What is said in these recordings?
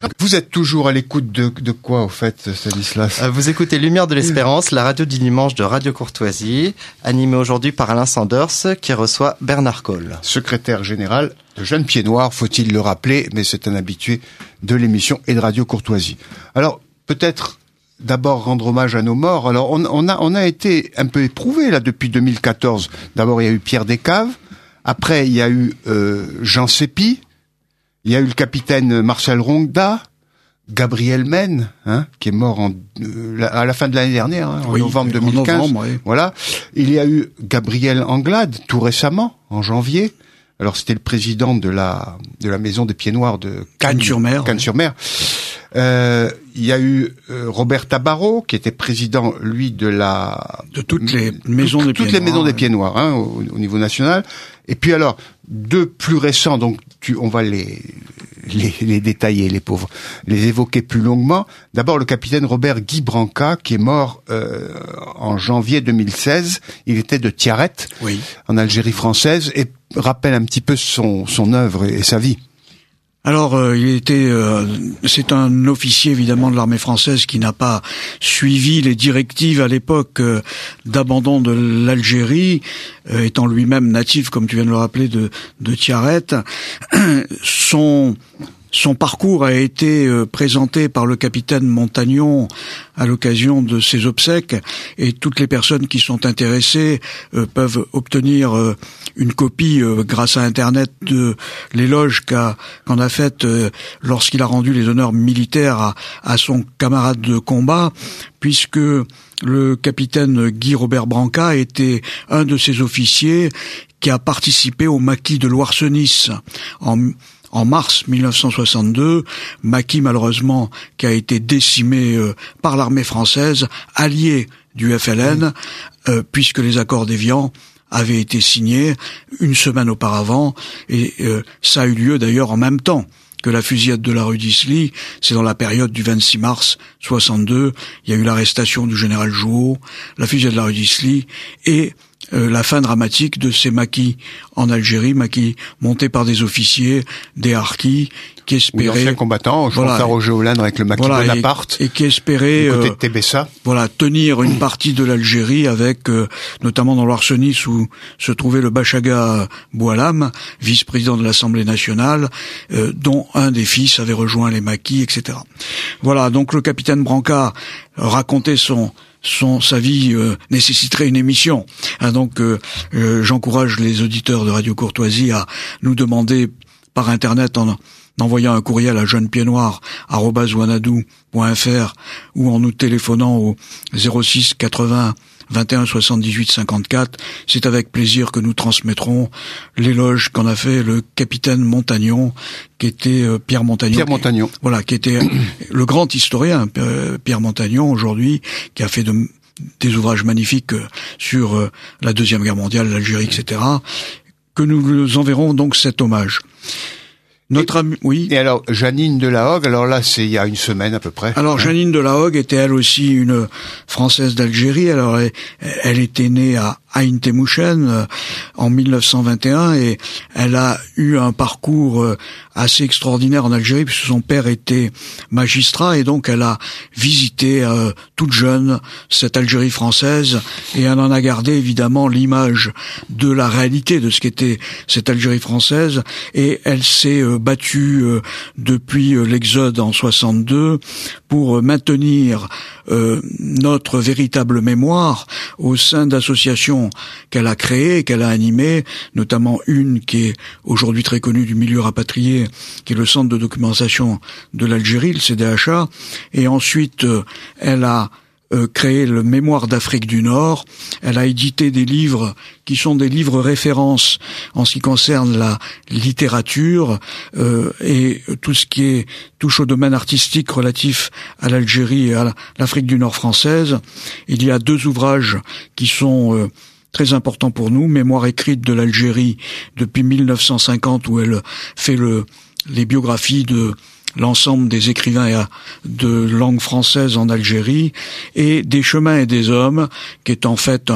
Vous êtes toujours à l'écoute de quoi, au fait, Stanislas ? Vous écoutez Lumière de l'Espérance, la radio du dimanche de Radio Courtoisie, animée aujourd'hui par Alain Sanders, qui reçoit Bernard Cole. Secrétaire général de Jeunes Pieds Noirs, faut-il le rappeler, mais c'est un habitué de l'émission et de Radio Courtoisie. Alors, peut-être d'abord rendre hommage à nos morts. Alors, on a été un peu éprouvé, là, depuis 2014. D'abord, il y a eu Pierre Descaves. Après, il y a eu Jean Sépi. Il y a eu le capitaine Marcel Rongda. Gabriel Men, qui est mort à la fin de l'année dernière, en novembre 2015. En novembre, oui. Voilà. Il y a eu Gabriel Anglade, tout récemment, en janvier. Alors, c'était le président de la Maison des Pieds Noirs de Cannes-sur-Mer. Cannes-sur-Mer. Il y a eu Robert Tabarot, qui était président, lui, de toutes les maisons des Pieds Noirs, au niveau national. Et puis alors, deux plus récents, donc on va les détailler, les pauvres, les évoquer plus longuement. D'abord, le capitaine Robert Guy Branca, qui est mort en janvier 2016. Il était de Tiaret, en Algérie française, et rappelle un petit peu son œuvre et sa vie. Alors, c'est un officier évidemment de l'armée française qui n'a pas suivi les directives à l'époque d'abandon de l'Algérie, étant lui-même natif, comme tu viens de le rappeler, de Tiaret. Son parcours a été présenté par le capitaine Montagnon à l'occasion de ses obsèques, et toutes les personnes qui sont intéressées peuvent obtenir une copie grâce à Internet de l'éloge qu'en a faite lorsqu'il a rendu les honneurs militaires à son camarade de combat, puisque le capitaine Guy Robert Branca était un de ces officiers qui a participé au maquis de Loarsenis en mars 1962, maquis malheureusement qui a été décimé par l'armée française, alliée du FLN, puisque les accords d'Évian avaient été signés une semaine auparavant, et ça a eu lieu d'ailleurs en même temps que la fusillade de la rue d'Isly. C'est dans la période du 26 mars 62, il y a eu l'arrestation du général Jouot, la fusillade de la rue d'Isly, et la fin dramatique de ces maquis en Algérie, maquis montés par des officiers, des harkis, qui espéraient... anciens combattants, je pense à Roger Hollande avec le maquis Bonaparte, et qui espéraient du côté de Tébessa. Tenir une partie de l'Algérie avec, notamment dans l'Arsenis où se trouvait le Bachaga Boualam, vice-président de l'Assemblée nationale, dont un des fils avait rejoint les maquis, etc. Voilà, donc le capitaine Branca racontait sa vie nécessiterait une émission. Donc j'encourage les auditeurs de Radio Courtoisie à nous demander par Internet en envoyant un courriel à jeunespiednoir@wanadoo.fr ou en nous téléphonant au 06 80 21 78 54. C'est avec plaisir que nous transmettrons l'éloge qu'en a fait le capitaine Montagnon, qui était Pierre Montagnon. Qui était le grand historien Pierre Montagnon aujourd'hui, qui a fait des ouvrages magnifiques sur la Deuxième Guerre mondiale, l'Algérie, etc. Que nous enverrons donc cet hommage. Et alors, Jeannine de la Hogue, alors là, c'est il y a une semaine à peu près. Alors, Jeannine de la Hogue était elle aussi une Française d'Algérie. Alors, elle était née à Ain Temouchen en 1921 et elle a eu un parcours assez extraordinaire en Algérie puisque son père était magistrat et donc elle a visité toute jeune cette Algérie française et elle en a gardé évidemment l'image de la réalité de ce qu'était cette Algérie française et elle s'est battue depuis l'exode en 62 pour maintenir notre véritable mémoire au sein d'associations qu'elle a créées, qu'elle a animées, notamment une qui est aujourd'hui très connue du milieu rapatrié, qui est le Centre de documentation de l'Algérie, le CDHA, et ensuite elle a créé le Mémoire d'Afrique du Nord. Elle a édité des livres qui sont des livres références en ce qui concerne la littérature et tout ce qui touche au domaine artistique relatif à l'Algérie et à l'Afrique du Nord française. Il y a 2 ouvrages qui sont très importants pour nous. Mémoire écrite de l'Algérie depuis 1950 où elle fait les biographies de l'ensemble des écrivains de langue française en Algérie, et Des chemins et des hommes, qui est en fait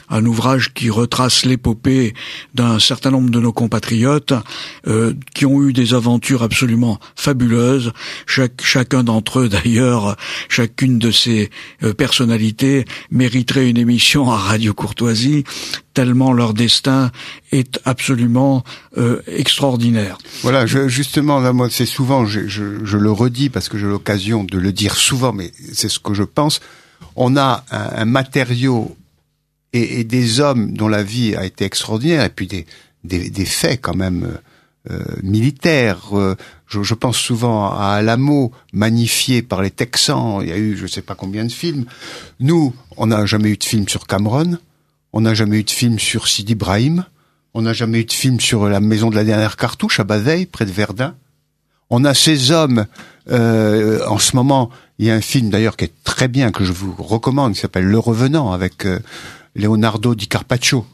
un ouvrage qui retrace l'épopée d'un certain nombre de nos compatriotes qui ont eu des aventures absolument fabuleuses. Chacun d'entre eux, d'ailleurs, chacune de ces personnalités mériterait une émission à Radio Courtoisie, tellement leur destin est absolument extraordinaire. Voilà, justement, là, moi, c'est souvent, je le redis parce que j'ai l'occasion de le dire souvent, mais c'est ce que je pense. On a un matériau et des hommes dont la vie a été extraordinaire, et puis des faits quand même militaires. Je pense souvent à Alamo, magnifié par les Texans. Il y a eu je sais pas combien de films. Nous, on n'a jamais eu de film sur Cameron. On n'a jamais eu de film sur Sidi Ibrahim. On n'a jamais eu de film sur la maison de la dernière cartouche à Bazeilles, près de Verdun. On a ces hommes. En ce moment, il y a un film d'ailleurs qui est très bien, que je vous recommande, qui s'appelle Le Revenant, avec Leonardo DiCaprio,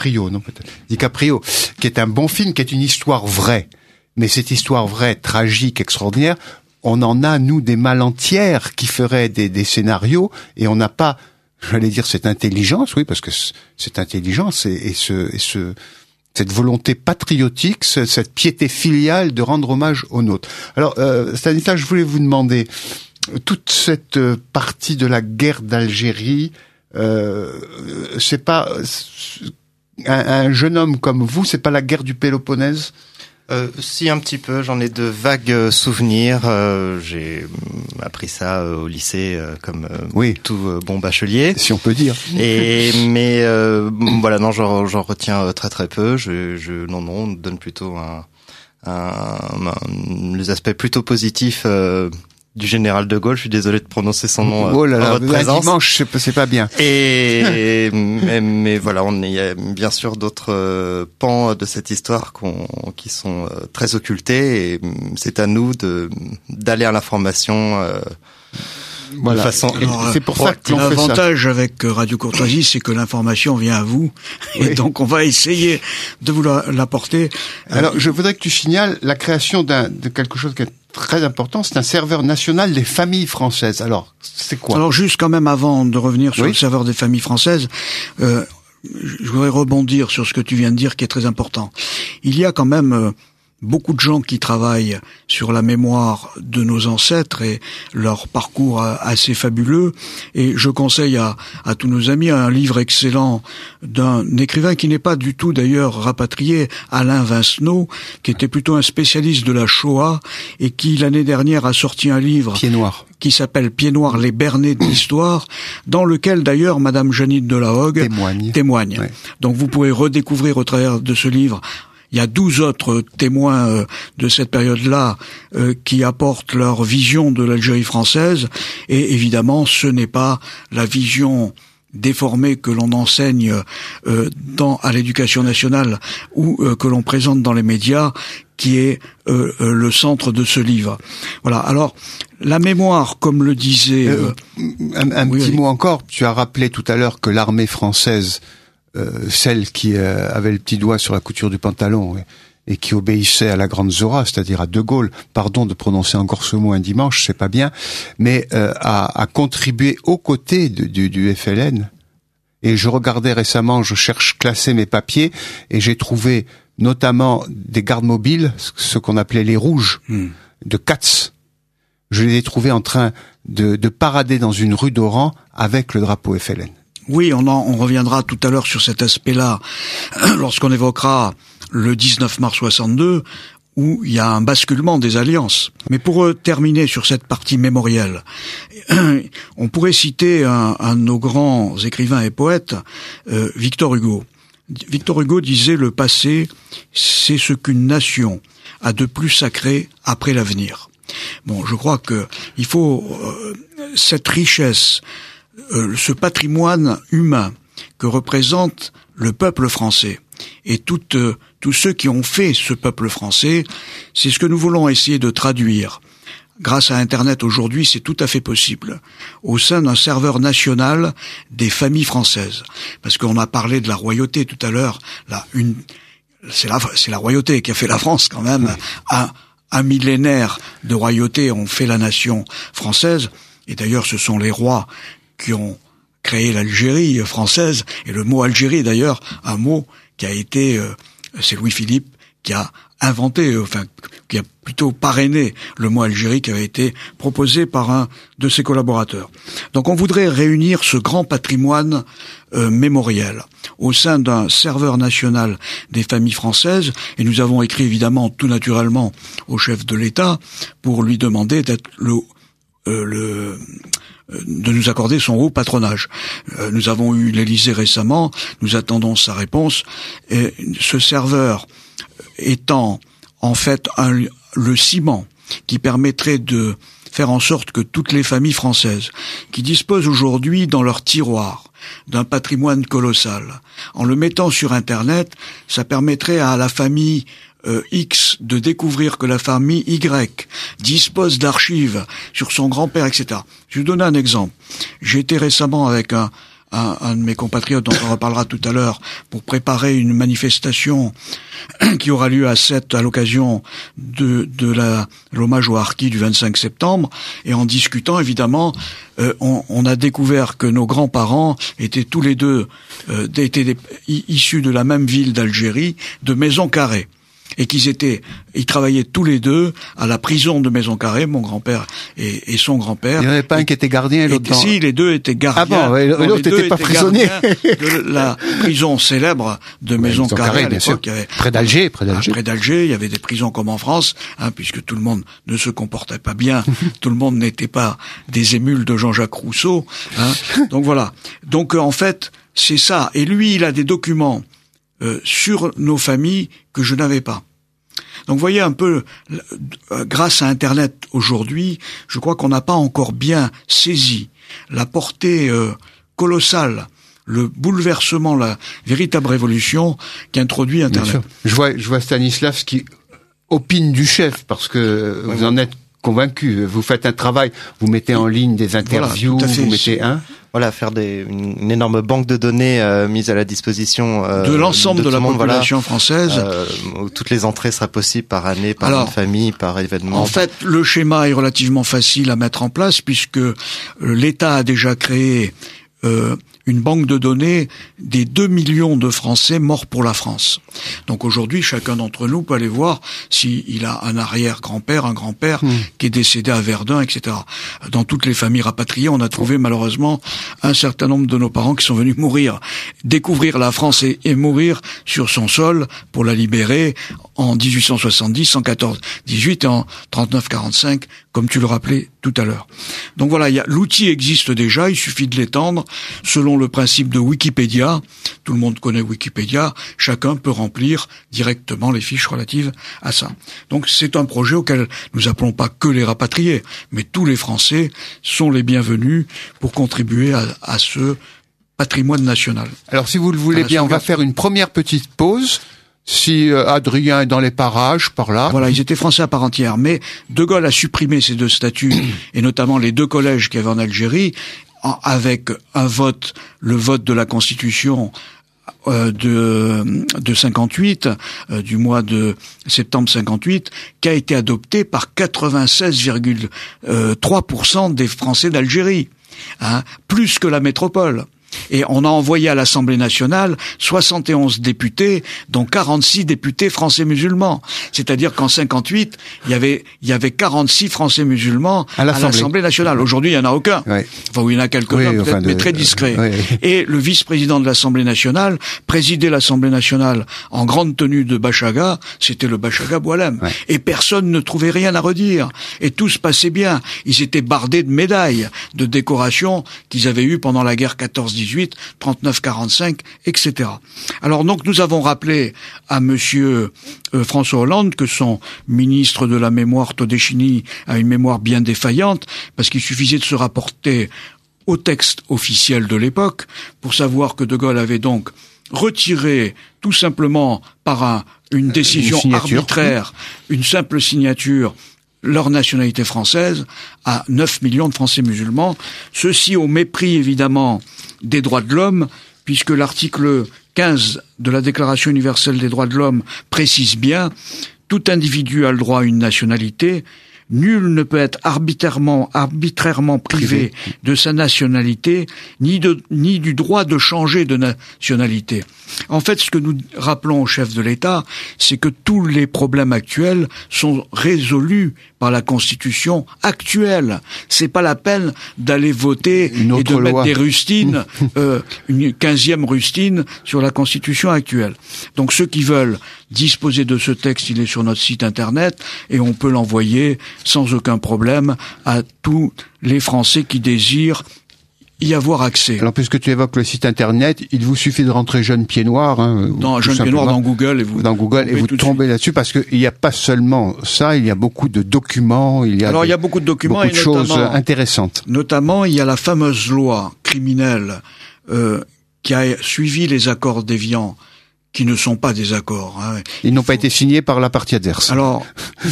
qui est un bon film, qui est une histoire vraie. Mais cette histoire vraie, tragique, extraordinaire, on en a, nous, des mal entières qui feraient des scénarios, et on n'a pas, j'allais dire, cette intelligence, oui, parce que cette intelligence et cette volonté patriotique, cette piété filiale de rendre hommage aux nôtres. Alors, Stanislas, je voulais vous demander, toute cette partie de la guerre d'Algérie, c'est pas un jeune homme comme vous, c'est pas la guerre du Péloponnèse? Si, un petit peu, j'en ai de vagues souvenirs. J'ai appris ça au lycée, comme tout bon bachelier, si on peut dire. Mais voilà, non, j'en retiens très très peu. Non, on donne plutôt les aspects plutôt positifs du général de Gaulle. Je suis désolé de prononcer son nom en votre présence. Dimanche, c'est pas bien. Mais voilà, il y a bien sûr d'autres pans de cette histoire qui sont très occultés, et c'est à nous d'aller à l'information voilà. de façon. Alors, c'est pour ça que l'avantage avec Radio Courtoisie, c'est que l'information vient à vous, et donc on va essayer de vous l'apporter. Alors, je voudrais que tu signales la création de quelque chose qui est très important, c'est un serveur national des familles françaises. Alors, c'est quoi? Alors, juste quand même avant de revenir sur le serveur des familles françaises, je voudrais rebondir sur ce que tu viens de dire, qui est très important. Il y a quand même beaucoup de gens qui travaillent sur la mémoire de nos ancêtres et leur parcours assez fabuleux. Et je conseille à tous nos amis un livre excellent d'un écrivain qui n'est pas du tout d'ailleurs rapatrié, Alain Vincenot, qui était plutôt un spécialiste de la Shoah et qui l'année dernière a sorti un livre Pied Noir, qui s'appelle Pied Noir, les Bernés de l'histoire, dans lequel d'ailleurs Madame Jeannine Delahogue témoigne. Ouais. Donc vous pourrez redécouvrir au travers de ce livre. Il y a 12 autres témoins de cette période-là qui apportent leur vision de l'Algérie française, et évidemment ce n'est pas la vision déformée que l'on enseigne à l'éducation nationale ou que l'on présente dans les médias qui est le centre de ce livre. Voilà. Alors la mémoire, comme le disait un petit mot encore, tu as rappelé tout à l'heure que l'armée française, celle qui avait le petit doigt sur la couture du pantalon et qui obéissait à la grande Zora, c'est-à-dire à De Gaulle, pardon de prononcer encore ce mot un dimanche, c'est pas bien, mais a contribué aux côtés du FLN. Et je regardais récemment, je classais mes papiers, et j'ai trouvé notamment des gardes mobiles, ce qu'on appelait les rouges, de Katz. Je les ai trouvés en train de parader dans une rue d'Oran avec le drapeau FLN. Oui, on reviendra tout à l'heure sur cet aspect-là lorsqu'on évoquera le 19 mars 62, où il y a un basculement des alliances. Mais pour terminer sur cette partie mémorielle, on pourrait citer un de nos grands écrivains et poètes, Victor Hugo. Victor Hugo disait « Le passé, c'est ce qu'une nation a de plus sacré après l'avenir ». Bon, je crois que il faut cette richesse, ce patrimoine humain que représente le peuple français et tous ceux qui ont fait ce peuple français, c'est ce que nous voulons essayer de traduire. Grâce à Internet aujourd'hui, c'est tout à fait possible, au sein d'un serveur national des familles françaises. Parce qu'on a parlé de la royauté tout à l'heure, c'est la royauté qui a fait la France quand même. Un millénaire de royauté ont fait la nation française, et d'ailleurs ce sont les rois qui ont créé l'Algérie française. Et le mot Algérie, d'ailleurs, un mot qui a été, c'est Louis-Philippe qui a inventé, qui a plutôt parrainé le mot Algérie qui avait été proposé par un de ses collaborateurs. Donc on voudrait réunir ce grand patrimoine mémoriel au sein d'un serveur national des familles françaises, et nous avons écrit évidemment tout naturellement au chef de l'État pour lui demander d'être de nous accorder son haut patronage. Nous avons eu l'Élysée récemment, nous attendons sa réponse, et ce serveur étant en fait le ciment qui permettrait de faire en sorte que toutes les familles françaises qui disposent aujourd'hui dans leur tiroir d'un patrimoine colossal, en le mettant sur Internet, ça permettrait à la famille X de découvrir que la famille Y dispose d'archives sur son grand-père, etc. Je vais vous donner un exemple. J'ai été récemment avec un de mes compatriotes, dont on reparlera tout à l'heure, pour préparer une manifestation qui aura lieu à Sète à l'occasion de l'hommage aux harkis du 25 septembre. Et en discutant, évidemment, on a découvert que nos grands-parents étaient tous les deux issus de la même ville d'Algérie, de Maison-Carrée. Et ils travaillaient tous les deux à la prison de Maison-Carrée, mon grand-père et son grand-père. Il n'y en avait pas un qui était gardien et l'autre Si, les deux étaient gardiens. Ah bon, l'autre n'était pas prisonnier. De la prison célèbre de Maison-Carrée, bien sûr. Près d'Alger. Près d'Alger, il y avait des prisons comme en France, puisque tout le monde ne se comportait pas bien, tout le monde n'était pas des émules de Jean-Jacques Rousseau. Donc voilà. Donc en fait, c'est ça. Et lui, il a des documents sur nos familles que je n'avais pas. Donc vous voyez un peu, grâce à Internet aujourd'hui, je crois qu'on n'a pas encore bien saisi la portée colossale, le bouleversement, la véritable révolution qu'introduit Internet. Je vois Stanislas qui opine du chef, parce que vous en êtes convaincu. Vous faites un travail, vous mettez en ligne des interviews, voilà, vous mettez faire une énorme banque de données mise à la disposition de l'ensemble de la population française, où toutes les entrées seraient possibles par année, par une famille, par événement. En fait, le schéma est relativement facile à mettre en place, puisque l'État a déjà créé une banque de données des 2 millions de Français morts pour la France. Donc aujourd'hui, chacun d'entre nous peut aller voir s'il a un arrière-grand-père, un grand-père qui est décédé à Verdun, etc. Dans toutes les familles rapatriées, on a trouvé malheureusement un certain nombre de nos parents qui sont venus mourir, découvrir la France et mourir sur son sol pour la libérer en 1870, en 14-18 et en 39-45, comme tu le rappelais tout à l'heure. Donc voilà, l'outil existe déjà, il suffit de l'étendre selon le principe de Wikipédia. Tout le monde connaît Wikipédia, chacun peut remplir directement les fiches relatives à ça. Donc c'est un projet auquel nous appelons pas que les rapatriés, mais tous les Français sont les bienvenus pour contribuer à ce patrimoine national. Alors si vous le voulez bien, on va faire une première petite pause. Si Adrien est dans les parages, par là. Voilà, ils étaient français à part entière. Mais De Gaulle a supprimé ces deux statuts, et notamment les deux collèges qu'il y avait en Algérie, avec le vote de la Constitution de 58, du mois de septembre 58, qui a été adopté par 96,3% des Français d'Algérie, plus que la métropole. Et on a envoyé à l'Assemblée nationale 71 députés, dont 46 députés français musulmans. C'est-à-dire qu'en 58, il y avait 46 français musulmans à l'Assemblée nationale. Aujourd'hui, il y en a aucun. Oui. Enfin, il y en a quelques-uns, peut-être, mais très discrets. Oui. Et le vice-président de l'Assemblée nationale présidait l'Assemblée nationale en grande tenue de Bachaga, c'était le Bachaga Boualem. Oui. Et personne ne trouvait rien à redire. Et tout se passait bien. Ils étaient bardés de médailles, de décorations qu'ils avaient eues pendant la guerre 14-18, 39-45, etc. Alors donc nous avons rappelé à monsieur François Hollande que son ministre de la mémoire Todeschini a une mémoire bien défaillante, parce qu'il suffisait de se rapporter au texte officiel de l'époque pour savoir que De Gaulle avait donc retiré tout simplement par une décision arbitraire, une simple signature, leur nationalité française à 9 millions de Français musulmans, ceci au mépris évidemment des droits de l'homme, puisque l'article 15 de la Déclaration universelle des droits de l'homme précise bien: tout individu a le droit à une nationalité, Nul ne peut être arbitrairement privé de sa nationalité, ni du droit de changer de nationalité. En fait, ce que nous rappelons au chef de l'État, c'est que tous les problèmes actuels sont résolus par la Constitution actuelle. C'est pas la peine d'aller voter et de mettre des rustines, une 15e rustine sur la Constitution actuelle. Donc ceux qui veulent disposer de ce texte, il est sur notre site internet et on peut l'envoyer sans aucun problème à tous les Français qui désirent y avoir accès. Alors, puisque tu évoques le site internet, il vous suffit de rentrer Jeune Pied Noir, Jeune Pied Noir dans Google, et vous tombez là-dessus, parce qu'il n'y a pas seulement ça, il y a beaucoup de documents, il y a beaucoup de documents, beaucoup de choses intéressantes. Notamment, il y a la fameuse loi criminelle qui a suivi les accords d'Évian, qui ne sont pas des accords. Ils n'ont pas été signés par la partie adverse. Alors,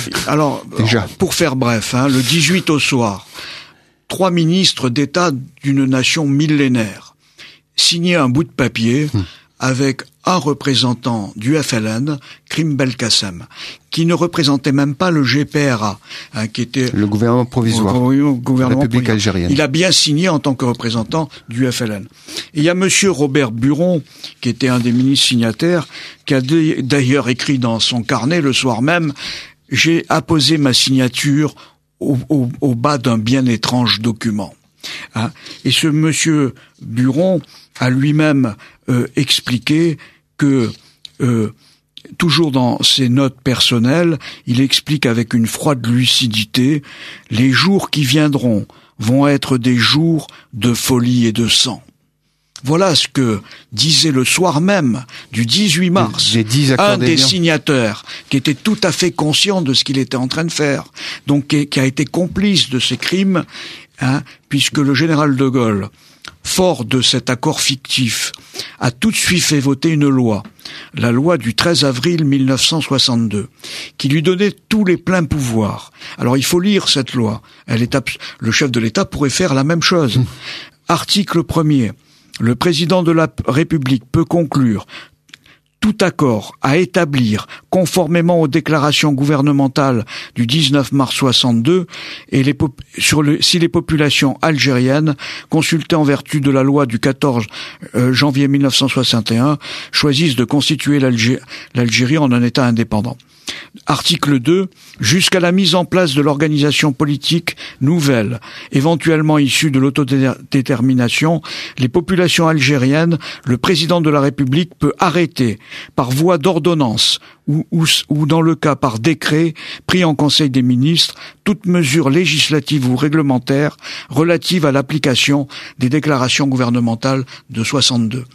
déjà. Pour faire bref, le 18 au soir, 3 ministres d'État d'une nation millénaire signaient un bout de papier avec un représentant du FLN, Krim Belkacem, qui ne représentait même pas le GPRA, qui était le gouvernement provisoire, République algérienne. Il a bien signé en tant que représentant du FLN. Et il y a monsieur Robert Buron, qui était un des ministres signataires, qui a d'ailleurs écrit dans son carnet le soir même: j'ai apposé ma signature au bas d'un bien étrange document. Et ce monsieur Buron a lui-même expliqué que, toujours dans ses notes personnelles, il explique avec une froide lucidité: les jours qui viendront vont être des jours de folie et de sang. Voilà ce que disait le soir même du 18 mars un des signataires, qui était tout à fait conscient de ce qu'il était en train de faire, donc qui a été complice de ces crimes, puisque le général de Gaulle, fort de cet accord fictif, a tout de suite fait voter une loi, la loi du 13 avril 1962, qui lui donnait tous les pleins pouvoirs. Alors il faut lire cette loi. Le chef de l'État pourrait faire la même chose. Article 1er. Le président de la République peut conclure tout accord à établir conformément aux déclarations gouvernementales du 19 mars 62 et si les populations algériennes, consultées en vertu de la loi du 14 janvier 1961, choisissent de constituer l'Algérie en un État indépendant. Article 2. Jusqu'à la mise en place de l'organisation politique nouvelle, éventuellement issue de l'autodétermination, les populations algériennes, le président de la République peut arrêter, par voie d'ordonnance ou dans le cas par décret pris en Conseil des ministres, toute mesure législative ou réglementaire relative à l'application des déclarations gouvernementales de 62.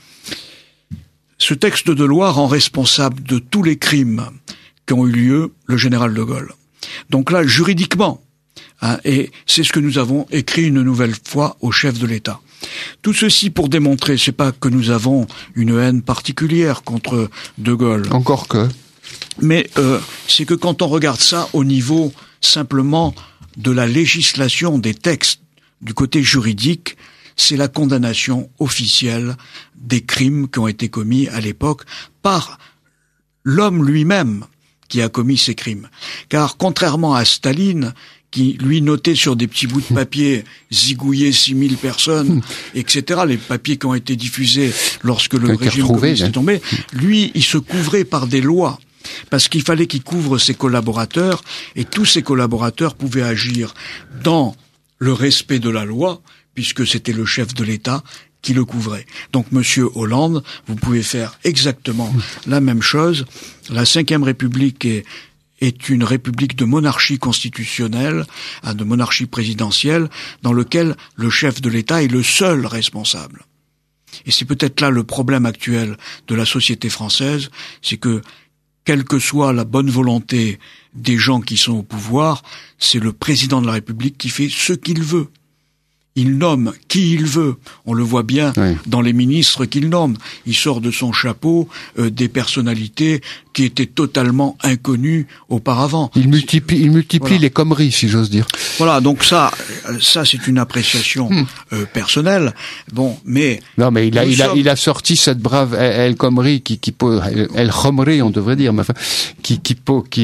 Ce texte de loi rend responsable de tous les crimes qui ont eu lieu le général de Gaulle. Donc là, juridiquement, et c'est ce que nous avons écrit une nouvelle fois au chef de l'État. Tout ceci pour démontrer, c'est pas que nous avons une haine particulière contre de Gaulle. Encore que. Mais c'est que quand on regarde ça au niveau simplement de la législation des textes, du côté juridique, c'est la condamnation officielle des crimes qui ont été commis à l'époque par l'homme lui-même qui a commis ces crimes. Car contrairement à Staline, qui lui notait sur des petits bouts de papier zigouillé 6000 personnes, etc., les papiers qui ont été diffusés lorsque le régime communiste est tombé, lui, il se couvrait par des lois. Parce qu'il fallait qu'il couvre ses collaborateurs, et tous ses collaborateurs pouvaient agir dans le respect de la loi, puisque c'était le chef de l'État qui le couvrait. Donc, Monsieur Hollande, vous pouvez faire exactement la même chose. La Ve République est une république de monarchie constitutionnelle, de monarchie présidentielle, dans lequel le chef de l'État est le seul responsable. Et c'est peut-être là le problème actuel de la société française, c'est que, quelle que soit la bonne volonté des gens qui sont au pouvoir, c'est le président de la République qui fait ce qu'il veut. Il nomme qui il veut. On le voit bien dans les ministres qu'il nomme. Il sort de son chapeau des personnalités qui étaient totalement inconnues auparavant. Il multiplie les conneries, si j'ose dire. Voilà, donc ça c'est une appréciation personnelle. Bon, mais non, mais il a sorti cette brave El Khomri El Khomri, on devrait dire, mais enfin, qui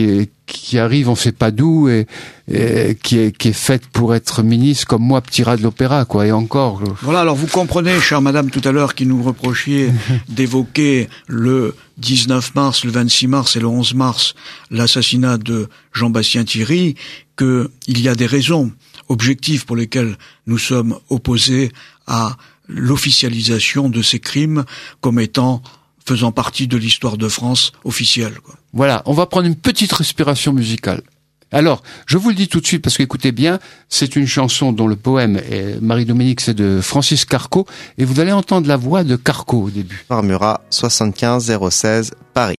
qui arrive, on sait pas d'où, et qui est faite pour être ministre, comme moi, petit rat de l'opéra, quoi, et encore. Voilà, alors vous comprenez, chère madame, tout à l'heure, qui nous reprochiez d'évoquer le 19 mars, le 26 mars et le 11 mars, l'assassinat de Jean-Bastien Thierry, qu'il y a des raisons objectives pour lesquelles nous sommes opposés à l'officialisation de ces crimes comme étant faisant partie de l'histoire de France officielle, quoi. Voilà, on va prendre une petite respiration musicale. Alors, je vous le dis tout de suite parce qu'écoutez bien, c'est une chanson dont le poème, Marie-Dominique, c'est de Francis Carco, et vous allez entendre la voix de Carco au début. Par Murat, 75 016, Paris.